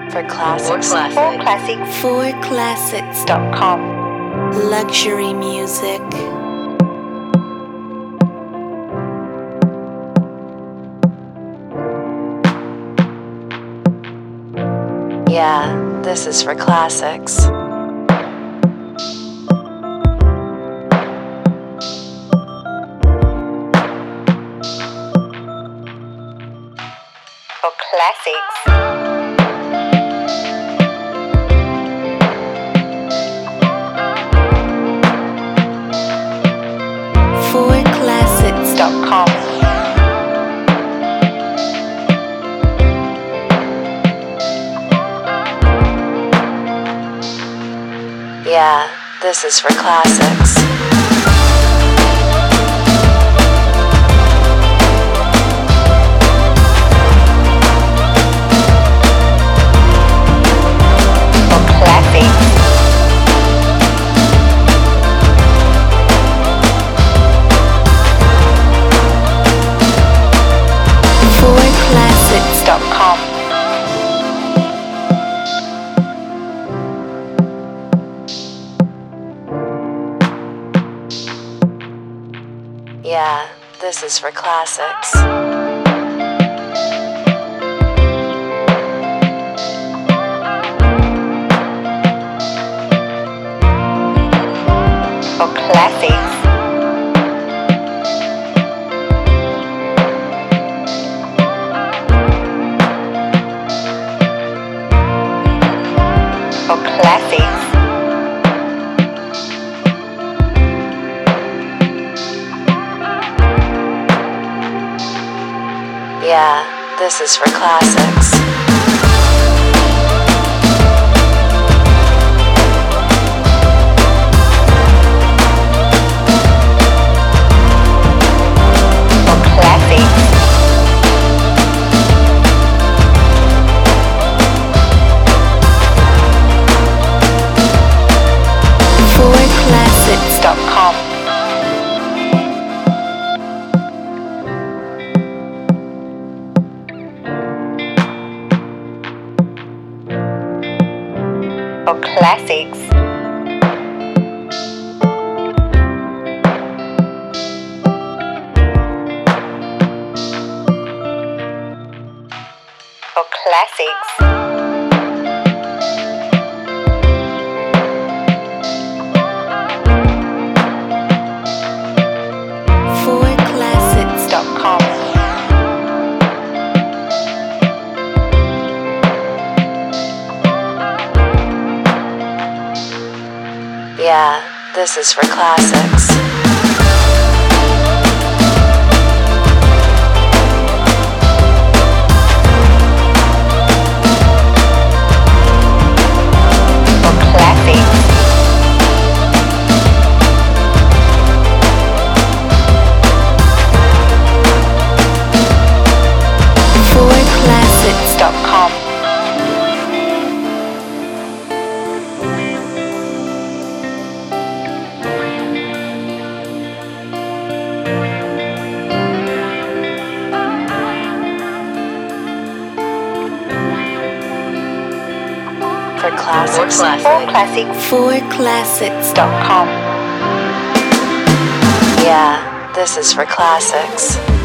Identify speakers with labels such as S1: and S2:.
S1: For classics.
S2: For classics.com. Luxury music.
S1: Yeah, this is for classics.
S2: For classics. For classics.com.
S1: Yeah, this is for classics.
S2: For classics. For classics.com.
S1: Yeah, this is for classics.
S2: For classics. For classics.
S1: Yeah, this is for classics.
S2: For classics. For classics.com. For classics. For classics. For classics.com.
S1: Yeah, this is for classics.
S2: For classics. For classics.com.
S1: For classics.
S2: For classics. For classics.com.
S1: Yeah, this is for classics.